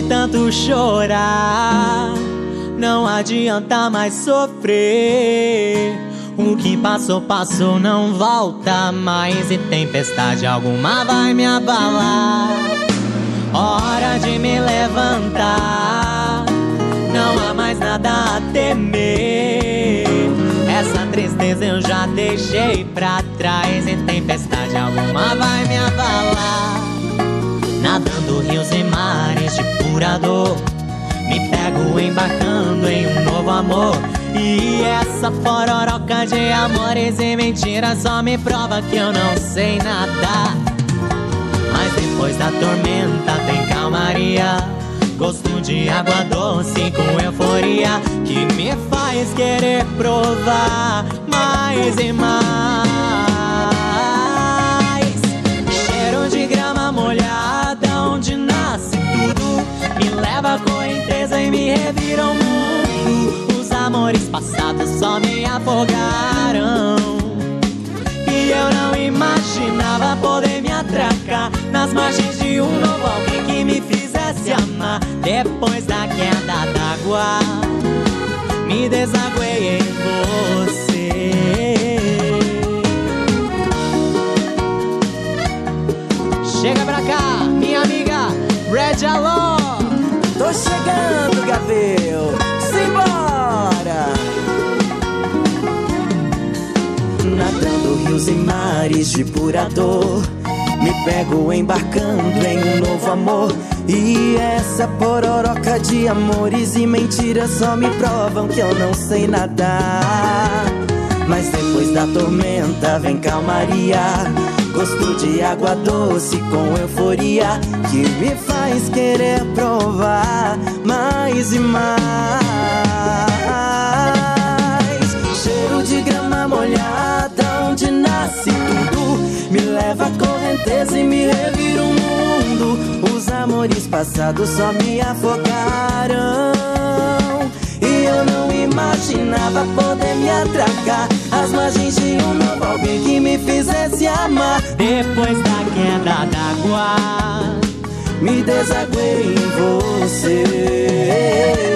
tanto chorar, não adianta mais sofrer. O que passou, passou, não volta mais. E tempestade alguma vai me abalar. Hora de me levantar, não há mais nada a temer. Essa tristeza eu já deixei pra trás. E tempestade alguma vai me abalar. Nadando rios e mares de pura dor, me pego embarcando em um novo amor. E essa pororoca de amores e mentiras só me prova que eu não sei nadar. Mas depois da tormenta tem calmaria, gosto de água doce com euforia, que me faz querer provar mais e mais. Cheiro de grama molhada onde nasce tudo, me leva à correnteza e me revira o mundo. Os amores passados só me afogaram, e eu não imaginava poder me atracar nas margens de um novo alguém que me fizesse amar. Depois da queda d'água, me desaguei em você. Chega pra cá, minha amiga Red Alô. Tô chegando, Gabriel, simbora! Nadando rios e mares de pura dor, me pego embarcando em um novo amor. E essa pororoca de amores e mentiras só me provam que eu não sei nadar. Mas depois da tormenta vem calmaria, gosto de água doce com euforia, que me faz querer provar mais e mais. Cheiro de grama molhada onde nasce tudo, me leva à correnteza e me revira o mundo. Os amores passados só me afogaram, e eu não imaginava poder me atracar às margens de um novo alguém que me fizesse amar. Depois da queda d'água, me desaguei em você.